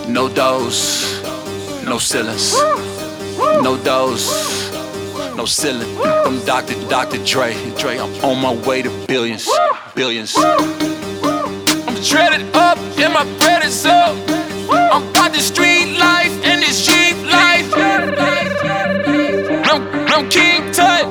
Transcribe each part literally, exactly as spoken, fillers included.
No dose, no ceilings. No dose, no ceiling. I'm Doctor Doctor Dre. Dre, I'm on my way to billions, billions. I'm treaded up and my bread is up. I'm about the street life and this cheap life. I'm, I'm King Tut.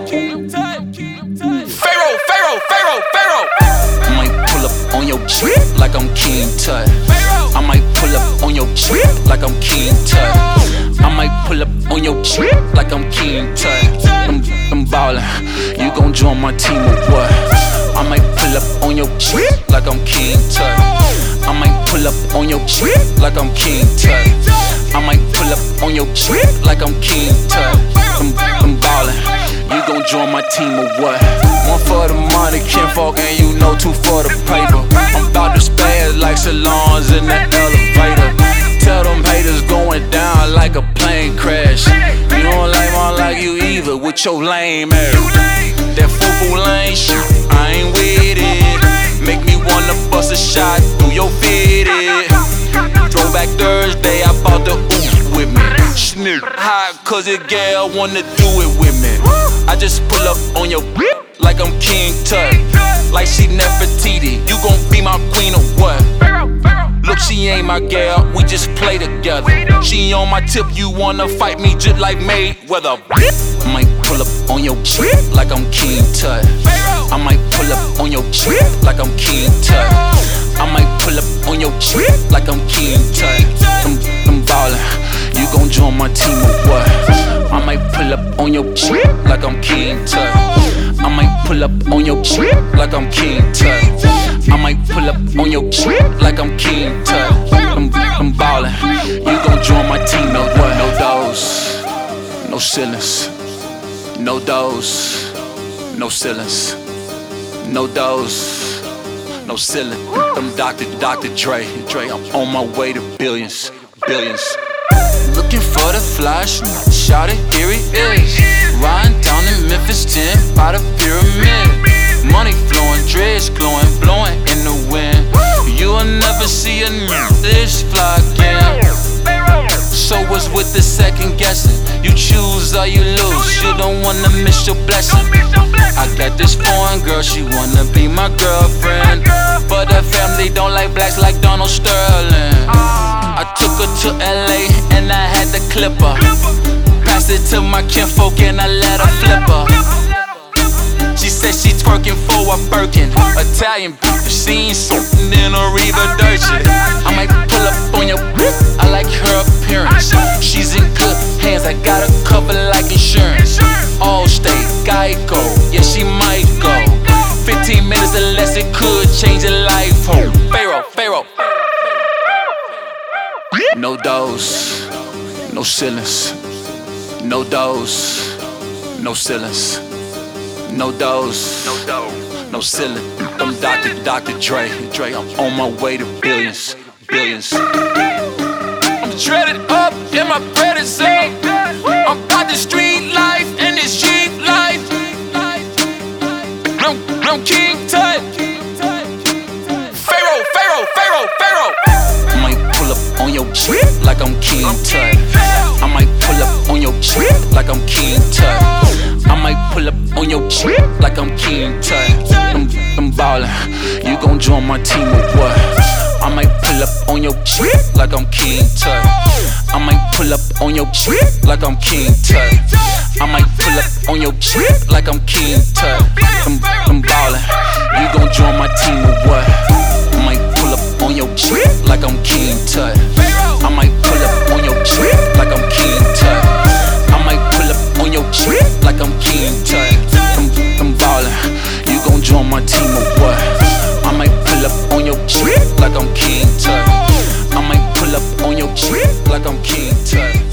Pharaoh, Pharaoh, Pharaoh, Pharaoh. I might pull up on your trip like I'm King Tut. I might pull up on your trip like I'm King Tut. I might pull up on your trip like I'm King Tut. I'm, I'm ballin', you gon' join my team or what? I might pull up on your trip like I'm King Tut. I might pull up on your trip like I'm King Tut. I might pull up on your trip like I'm King Tut. I'm, I'm ballin', you gon' join my team or what? One for the money, kinfolk, and you know two for the paper. I'm about to spaz like salons in the elevator. Tell them haters going down like a plane crash. You don't like my like you either with your lame ass. That foo-foo lame shit, I ain't with it. Make me wanna bust a shot through your fitted. Throwback Thursday, I bought the ooh with me. Snip hot cause your gal wanna do it with me. I just pull up on your like I'm King Tut. Like she Nefertiti, you gon' be my queen or what? Look, she ain't my gal, we just play together. She on my tip, you wanna fight me just like Mayweather. I might pull up on your trip like I'm King Tut. I might pull up on your trip like I'm King Tut. I might pull up on your trip like I'm King Tut. I'm, I'm ballin', you gon' join my team or what? I might pull up on your trip like I'm King Tut. I might pull up on your trip like I'm King Tut. I might pull up on your trip like I'm King Tut. I'm, I'm ballin', you gon' join my team or what? No dose, no ceilings. No dose, no ceilings. No dose, no ceiling. I'm Doctor Doctor Dre. Dre, I'm on my way to billions, billions. Looking for the flash, shout it, here he is. Riding down in Memphis, ten by the pyramid. Money flowing, dreads glowing, blowing in the wind. You will never see a nigga this fly again. So what's with the second guessing? You choose or you lose, you don't wanna miss your blessing. I got this foreign girl, she wanna be my girlfriend, but her family don't like blacks like Donald Sterling. I took her to L A and I had to clip her. Passed it to my kinfolk and I let her flip her. She said she twerking for a Birkin, Italian beef, she ain't something in a Riva Dirty. I might pull up on your bitch, I like her appearance. She's in good hands, I got her covered like insurance. Allstate, Geico, yeah she might go. Fifteen minutes or less, it could change a life. Oh, Pharaoh, Pharaoh. No dose, no ceilings. No dose, no ceilings. No dose, no dose, no ceiling. I'm Doctor Doctor Dre. Dre, I'm on my way to billions, billions. I'm treaded up and my bread is up. I'm about the street life and this cheap life. I'm, I'm King Tut. Pharaoh, Pharaoh, Pharaoh, Pharaoh. I might pull up on your trip like I'm King Tut. I might pull up on your trip like I'm King Tut. I might pull up on your trip like I'm King Tut. I'm, I'm ballin', you gon' join my team or what? I might pull up on your trip like I'm King Tut. I might pull up on your trip like I'm King Tut. I might pull up on your trip like I'm King Tut. I'm, I'm ballin', you gon' join my team or what? I might pull up on your trip like I'm King Tut. I might pull up on your trip like I'm King Tut. I might pull up on your trip like I'm King Tut. I'm, I'm ballin', you gon' join my team or what? I might pull up on your trip like I'm King Tut. I might pull up on your trip like I'm King Tut.